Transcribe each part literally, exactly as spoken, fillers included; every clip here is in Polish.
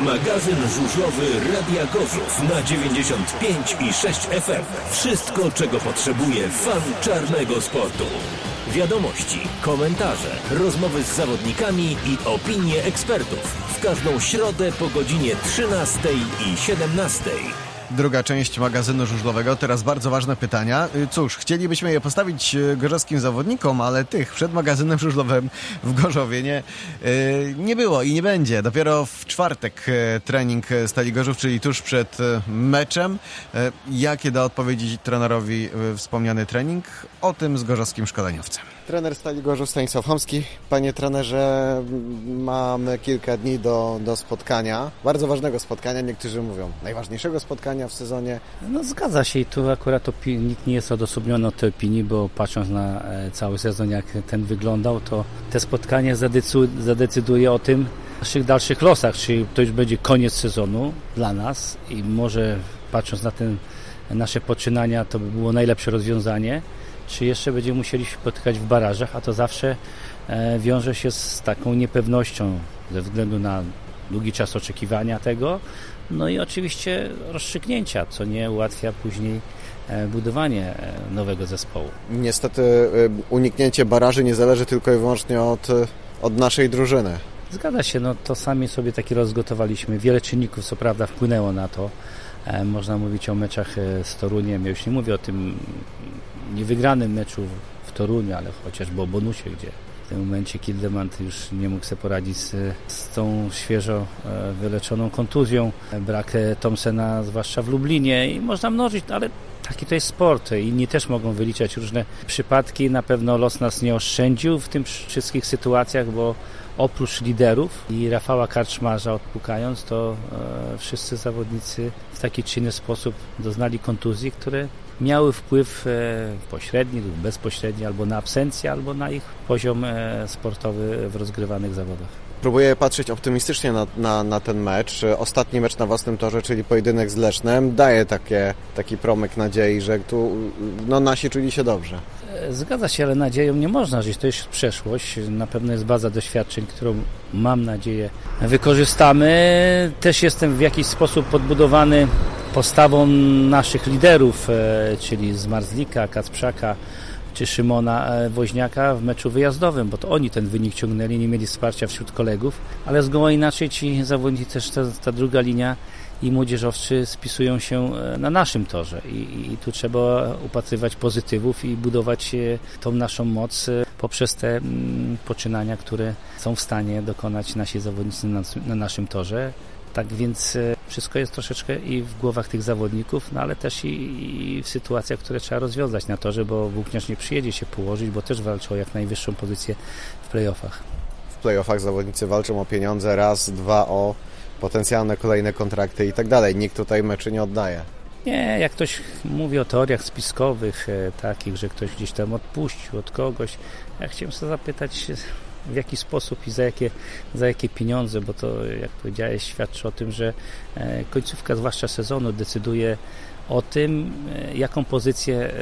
Magazyn żużlowy Radia Gorzów na dziewięćdziesiąt pięć i sześć F M. Wszystko, czego potrzebuje fan czarnego sportu. Wiadomości, komentarze, rozmowy z zawodnikami i opinie ekspertów. W każdą środę po godzinie trzynastej i siedemnastej. Druga część magazynu żużlowego. Teraz bardzo ważne pytania. Cóż, chcielibyśmy je postawić gorzowskim zawodnikom, ale tych przed magazynem żużlowym w Gorzowie nie, nie było i nie będzie. Dopiero w czwartek trening Stali Gorzów, czyli tuż przed meczem. Jakie da odpowiedzi trenerowi wspomniany trening? O tym z gorzowskim szkoleniowcem. Trener Stali Gorzów Stanisław Chomski. Panie trenerze, mamy kilka dni do, do spotkania. Bardzo ważnego spotkania, niektórzy mówią najważniejszego spotkania w sezonie. No zgadza się i tu akurat opi- nikt nie jest odosobniony od tej opinii, bo patrząc na e, cały sezon, jak ten wyglądał, to te spotkanie zadecy- zadecyduje o tym naszych dalszych losach, czyli to już będzie koniec sezonu dla nas i może patrząc na ten nasze poczynania, to by było najlepsze rozwiązanie. Czy jeszcze będziemy musieli się spotykać w barażach, a to zawsze e, wiąże się z taką niepewnością ze względu na długi czas oczekiwania tego, no i oczywiście rozstrzygnięcia, co nie ułatwia później e, budowanie e, nowego zespołu. Niestety e, uniknięcie baraży nie zależy tylko i wyłącznie od, od naszej drużyny. Zgadza się, no to sami sobie taki rozgotowaliśmy. Wiele czynników co prawda wpłynęło na to. E, można mówić o meczach e, z Toruniem. Ja już nie mówię o tym niewygranym meczu w Toruniu, ale chociażby o bonusie, gdzie w tym momencie Kildemand już nie mógł sobie poradzić z, z tą świeżo wyleczoną kontuzją. Brak Thompsona, zwłaszcza w Lublinie i można mnożyć, ale taki to jest sport. Inni też mogą wyliczać różne przypadki. Na pewno los nas nie oszczędził w tym wszystkich sytuacjach, bo oprócz liderów i Rafała Karczmarza odpukając, to e, wszyscy zawodnicy w taki czy inny sposób doznali kontuzji, które miały wpływ e, pośredni lub bezpośredni albo na absencję, albo na ich poziom e, sportowy w rozgrywanych zawodach. Próbuję patrzeć optymistycznie na, na, na ten mecz. Ostatni mecz na własnym torze, czyli pojedynek z Lesznem, daje takie, taki promyk nadziei, że tu no, nasi czuli się dobrze. Zgadza się, ale nadzieją nie można żyć. To jest przeszłość. Na pewno jest baza doświadczeń, którą mam nadzieję wykorzystamy. Też jestem w jakiś sposób podbudowany postawą naszych liderów, czyli Zmarzlika, Kacprzaka czy Szymona Woźniaka w meczu wyjazdowym, bo to oni ten wynik ciągnęli, nie mieli wsparcia wśród kolegów, ale zgoła inaczej ci zawodnicy, też ta, ta druga linia i młodzieżowcy spisują się na naszym torze I, i, i tu trzeba upatrywać pozytywów i budować tą naszą moc poprzez te mm, poczynania, które są w stanie dokonać nasi zawodnicy na, na naszym torze. Tak więc wszystko jest troszeczkę i w głowach tych zawodników, no ale też i, i w sytuacjach, które trzeba rozwiązać na torze, bo włókniarz nie przyjedzie się położyć, bo też walczy o jak najwyższą pozycję w play-offach. W play-offach zawodnicy walczą o pieniądze, raz, dwa o potencjalne kolejne kontrakty i tak dalej. Nikt tutaj meczy nie oddaje. Nie, jak ktoś mówi o teoriach spiskowych, e, takich, że ktoś gdzieś tam odpuścił od kogoś, ja chciałem sobie zapytać, w jaki sposób i za jakie, za jakie pieniądze, bo to, jak powiedziałeś, świadczy o tym, że e, końcówka, zwłaszcza sezonu, decyduje o tym, e, jaką pozycję e,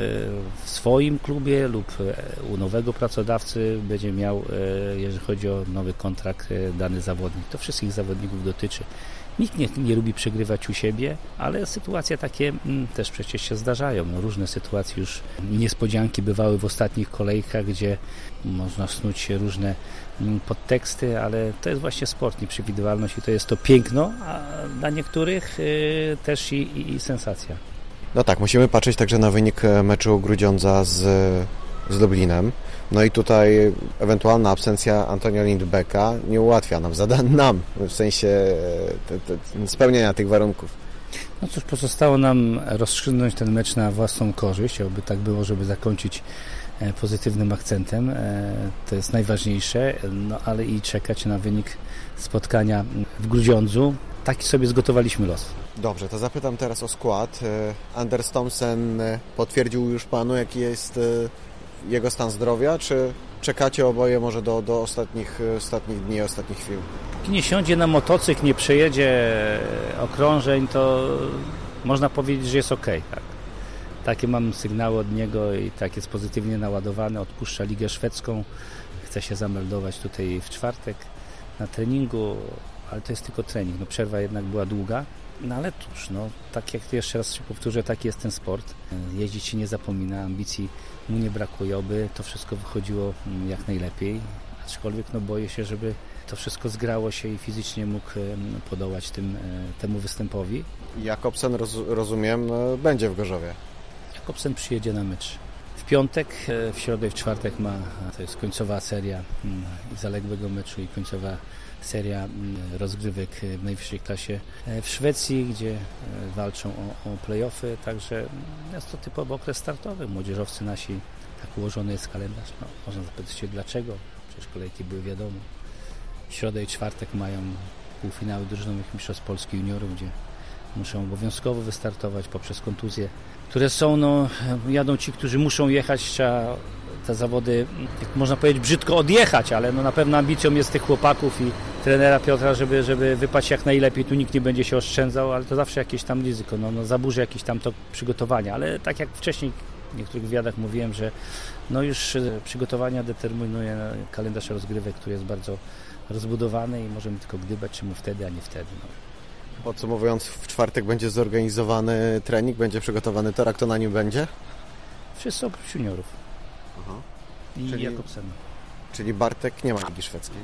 w swoim klubie lub e, u nowego pracodawcy będzie miał, e, jeżeli chodzi o nowy kontrakt e, dany zawodnik. To wszystkich zawodników dotyczy. Nikt nie, nie lubi przegrywać u siebie, ale sytuacje takie m, też przecież się zdarzają. No, różne sytuacje już, niespodzianki bywały w ostatnich kolejkach, gdzie można snuć się różne m, podteksty, ale to jest właśnie sport, nieprzewidywalność i to jest to piękno, a dla niektórych y, też i, i, i sensacja. No tak, musimy patrzeć także na wynik meczu Grudziądza z, z Lublinem. No i tutaj ewentualna absencja Antonia Lindbecka nie ułatwia nam zadań, nam w sensie te, te, spełnienia tych warunków. No cóż, pozostało nam rozstrzygnąć ten mecz na własną korzyść, aby tak było, żeby zakończyć pozytywnym akcentem. To jest najważniejsze, no ale i czekać na wynik spotkania w Grudziądzu. Taki sobie zgotowaliśmy los. Dobrze, to zapytam teraz o skład. Anders Thompson potwierdził już panu, jaki jest jego stan zdrowia, czy czekacie oboje może do, do ostatnich, ostatnich dni, ostatnich chwil? Póki nie siądzie na motocykl, nie przejedzie okrążeń, to można powiedzieć, że jest okej. Tak. Takie mam sygnały od niego i tak jest pozytywnie naładowany. Odpuszcza Ligę Szwedzką, chce się zameldować tutaj w czwartek na treningu. ale to jest tylko trening. No, przerwa jednak była długa, no ale cóż, no, tak jak jeszcze raz się powtórzę, taki jest ten sport. Jeździć się nie zapomina, ambicji mu nie brakuje, oby to wszystko wychodziło jak najlepiej, aczkolwiek no, boję się, żeby to wszystko zgrało się i fizycznie mógł podołać tym, temu występowi. Jakobsen, roz, rozumiem, będzie w Gorzowie. Jakobsen przyjedzie na mecz w piątek, w środę i w czwartek ma, to jest końcowa seria zaległego meczu i końcowa seria rozgrywek w najwyższej klasie w Szwecji, gdzie walczą o, o play-offy, także jest to typowy okres startowy. Młodzieżowcy nasi, tak ułożony jest kalendarz. No, można zapytać się dlaczego, przecież kolejki były wiadomo. W środę i czwartek mają półfinały drużynowych mistrzostw Polski juniorów, gdzie muszą obowiązkowo wystartować poprzez kontuzje, które są, no jadą ci, którzy muszą jechać, trzeba te zawody, jak można powiedzieć, brzydko odjechać, ale no na pewno ambicją jest tych chłopaków i trenera Piotra, żeby, żeby wypaść jak najlepiej. Tu nikt nie będzie się oszczędzał, ale to zawsze jakieś tam ryzyko, no, no zaburzy jakieś tam to przygotowanie, ale tak jak wcześniej w niektórych wywiadach mówiłem, że no już przygotowania determinuje kalendarz rozgrywek, który jest bardzo rozbudowany i możemy tylko gdybać, czemu wtedy, a nie wtedy. No. Podsumowując, w czwartek będzie zorganizowany trening, będzie przygotowany tor, a kto na nim będzie? Wszyscy oprócz juniorów. Aha. I czyli, Jakobsena. Czyli Bartek nie ma ligi szwedzkiej?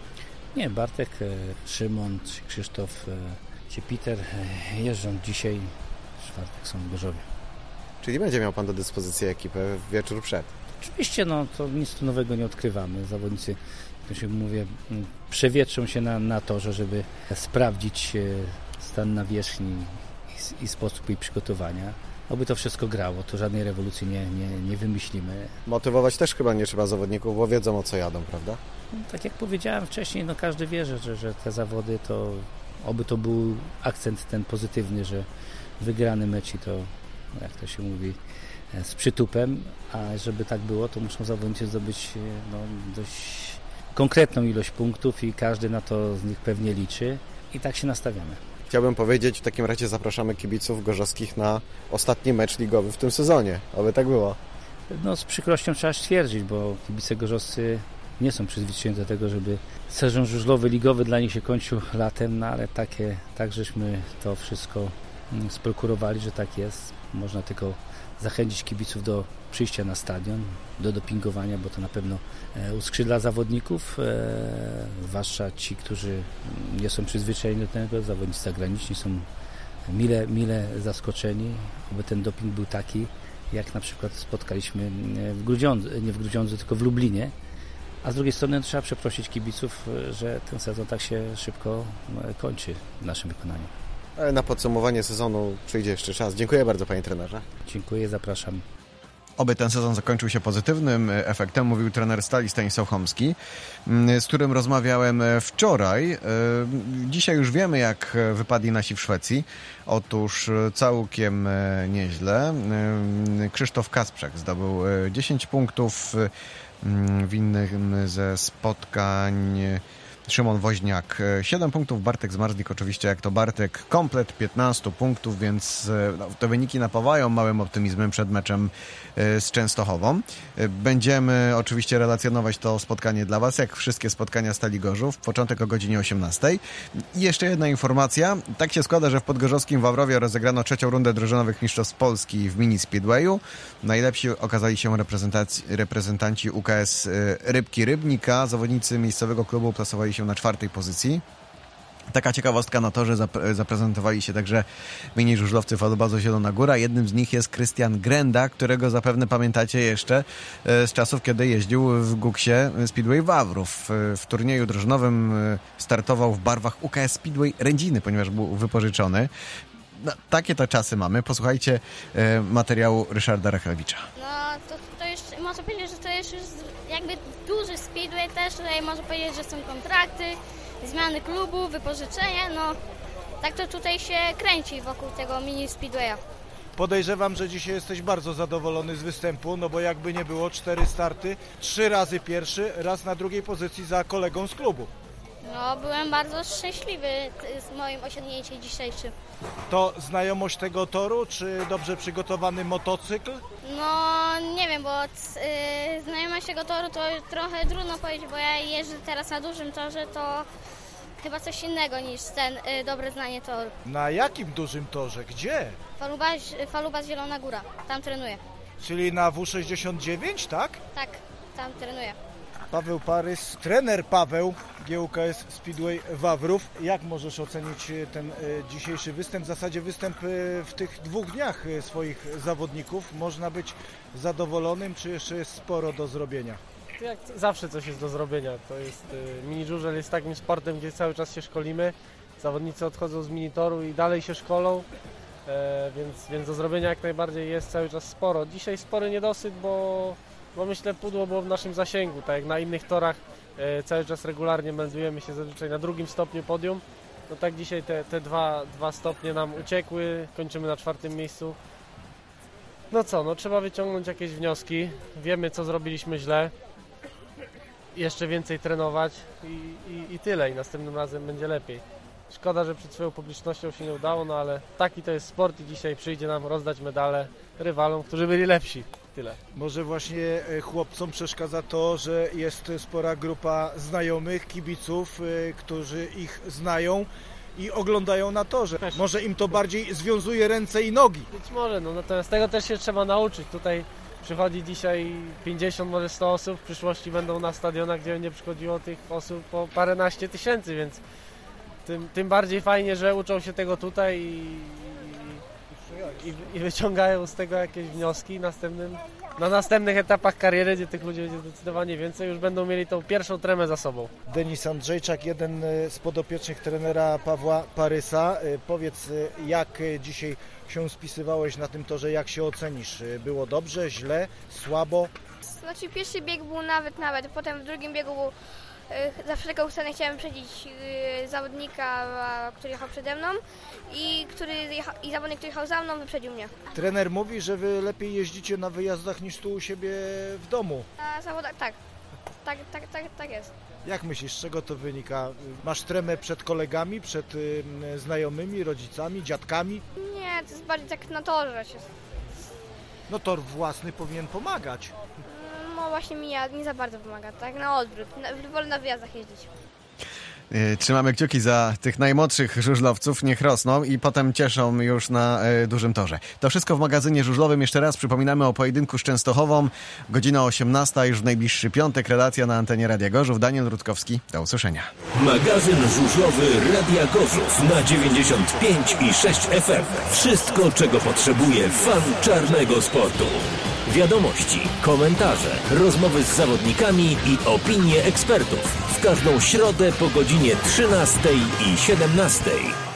Nie, Bartek, Szymon, czy Krzysztof, czy Peter jeżdżą dzisiaj, w czwartek są w Gorzowie. Czyli będzie miał Pan do dyspozycji ekipę w wieczór przed? Oczywiście, no to nic tu nowego nie odkrywamy. Zawodnicy, jak się mówię, przewietrzą się na, na torze, żeby sprawdzić stan nawierzchni i, i sposób jej przygotowania. Oby to wszystko grało, to żadnej rewolucji nie, nie, nie wymyślimy. Motywować też chyba nie trzeba zawodników, bo wiedzą o co jadą, prawda? No, tak jak powiedziałem wcześniej, no każdy wie, że, że te zawody to, oby to był akcent ten pozytywny, że wygrany mecz i to, jak to się mówi, z przytupem, a żeby tak było, to muszą zawodnicy zdobyć no, dość konkretną ilość punktów i każdy na to z nich pewnie liczy i tak się nastawiamy. Chciałbym powiedzieć, w takim razie zapraszamy kibiców gorzowskich na ostatni mecz ligowy w tym sezonie. Oby tak było. No z przykrością trzeba stwierdzić, bo kibice gorzowscy nie są przyzwyczajeni do tego, żeby sezon żużlowy, ligowy dla nich się kończył latem, no ale takie, tak żeśmy to wszystko sprokurowali, że tak jest. Można tylko zachęcić kibiców do przyjścia na stadion, do dopingowania, bo to na pewno uskrzydla zawodników, zwłaszcza ci, którzy nie są przyzwyczajeni do tego, zawodnicy zagraniczni są mile, mile zaskoczeni, aby ten doping był taki, jak na przykład spotkaliśmy w Grudziądzu, nie w Grudziądzu, tylko w Lublinie, a z drugiej strony trzeba przeprosić kibiców, że ten sezon tak się szybko kończy w naszym wykonaniu. Ale na podsumowanie sezonu przyjdzie jeszcze czas. Dziękuję bardzo, panie trenerze. Dziękuję, zapraszam. Oby ten sezon zakończył się pozytywnym efektem, mówił trener Stali Stanisław Chomski, z którym rozmawiałem wczoraj. Dzisiaj już wiemy, jak wypadli nasi w Szwecji. Otóż całkiem nieźle. Krzysztof Kasprzak zdobył dziesięć punktów, w innym ze spotkań Szymon Woźniak siedem punktów, Bartek Zmarzlik oczywiście jak to Bartek, komplet piętnaście punktów, więc no, te wyniki napawają małym optymizmem przed meczem z Częstochową. Będziemy oczywiście relacjonować to spotkanie dla Was, jak wszystkie spotkania Stali Gorzów, początek o godzinie osiemnastej. I jeszcze jedna informacja, tak się składa, że w podgorzowskim Wawrowie rozegrano trzecią rundę drużynowych mistrzostw Polski w mini speedwayu. Najlepsi okazali się reprezentanci U K S Rybki Rybnika, zawodnicy miejscowego klubu plasowali się na czwartej pozycji. Taka ciekawostka na torze zap- zaprezentowali się także mini żużlowcy Fadobazo Zielona Góra. Jednym z nich jest Krystian Grenda, którego zapewne pamiętacie jeszcze z czasów, kiedy jeździł w Guksie Speedway Wawrów. W turnieju drużynowym startował w barwach U K S Speedway Rędziny, ponieważ był wypożyczony. No, takie to czasy mamy. Posłuchajcie e, materiału Ryszarda Rechelewicza. No to, to już można powiedzieć, że to jest już jakby duży speedway też. Tutaj można powiedzieć, że są kontrakty, zmiany klubu, wypożyczenie. No tak to tutaj się kręci wokół tego mini speedwaya. Podejrzewam, że dzisiaj jesteś bardzo zadowolony z występu, no bo jakby nie było, cztery starty, trzy razy pierwszy, raz na drugiej pozycji za kolegą z klubu. No byłem bardzo szczęśliwy z moim osiągnięciem dzisiejszym. To znajomość tego toru, czy dobrze przygotowany motocykl? No nie wiem, bo yy, znajomość tego toru to trochę trudno powiedzieć, bo ja jeżdżę teraz na dużym torze, to chyba coś innego niż ten y, dobre znanie toru. Na jakim dużym torze? Gdzie? Faluba, Faluba Zielona Góra, tam trenuję. Czyli na W sześćdziesiąt dziewięć, tak? Tak, tam trenuję. Paweł Parys, trener Paweł, G U K S Speedway Wawrów. Jak możesz ocenić ten dzisiejszy występ? W zasadzie występ w tych dwóch dniach swoich zawodników. Można być zadowolonym, czy jeszcze jest sporo do zrobienia? Jak zawsze coś jest do zrobienia. To jest, mini żużel jest takim sportem, gdzie cały czas się szkolimy. Zawodnicy odchodzą z minitoru i dalej się szkolą, e, więc, więc do zrobienia jak najbardziej jest cały czas sporo. Dzisiaj spory niedosyt, bo, bo myślę pudło było w naszym zasięgu. Tak jak na innych torach e, cały czas regularnie meldujemy się zazwyczaj na drugim stopniu podium. No tak dzisiaj te, te dwa, dwa stopnie nam uciekły, kończymy na czwartym miejscu. No co, no trzeba wyciągnąć jakieś wnioski. Wiemy, co zrobiliśmy źle. Jeszcze więcej trenować i, i, i tyle. I następnym razem będzie lepiej. Szkoda, że przed swoją publicznością się nie udało, no ale taki to jest sport i dzisiaj przyjdzie nam rozdać medale rywalom, którzy byli lepsi. Tyle. Może właśnie chłopcom przeszkadza to, że jest spora grupa znajomych, kibiców, którzy ich znają i oglądają na torze. Może im to bardziej związuje ręce i nogi. Być może, no natomiast tego też się trzeba nauczyć. Tutaj przychodzi dzisiaj pięćdziesiąt, może sto osób, w przyszłości będą na stadionach, gdzie będzie przychodziło tych osób po paręnaście tysięcy, więc tym, tym bardziej fajnie, że uczą się tego tutaj i, i, i wyciągają z tego jakieś wnioski następnym, na następnych etapach kariery, gdzie tych ludzi będzie zdecydowanie więcej, już będą mieli tą pierwszą tremę za sobą. Denis Andrzejczak, jeden z podopiecznych trenera Pawła Parysa. Powiedz, jak dzisiaj się spisywałeś na tym torze, jak się ocenisz? Było dobrze, źle, słabo? Znaczy pierwszy bieg był nawet, nawet, potem w drugim biegu był, za wszelką cenę chciałem wyprzedzić zawodnika, który jechał przede mną i, który jecha, i zawodnik, który jechał za mną, wyprzedził mnie. Trener mówi, że wy lepiej jeździcie na wyjazdach niż tu u siebie w domu. Na zawodach tak, tak, tak, tak, tak jest. Jak myślisz, z czego to wynika? Masz tremę przed kolegami, przed y, znajomymi, rodzicami, dziadkami? Nie, to jest bardziej tak na torze. Się... No tor własny powinien pomagać. No właśnie mi nie za bardzo pomaga, tak na odwrót. Wolę na wyjazdach jeździć. Trzymamy kciuki za tych najmłodszych żużlowców, niech rosną i potem cieszą już na e, dużym torze. To wszystko w magazynie żużlowym. Jeszcze raz przypominamy o pojedynku z Częstochową. Godzina osiemnasta, już w najbliższy piątek. Relacja na antenie Radia Gorzów. Daniel Rutkowski. Do usłyszenia. Magazyn żużlowy Radia Gorzów na dziewięćdziesiąt pięć i sześć F M. Wszystko, czego potrzebuje fan czarnego sportu. Wiadomości, komentarze, rozmowy z zawodnikami i opinie ekspertów. W każdą środę po godzinie trzynastej i siedemnastej.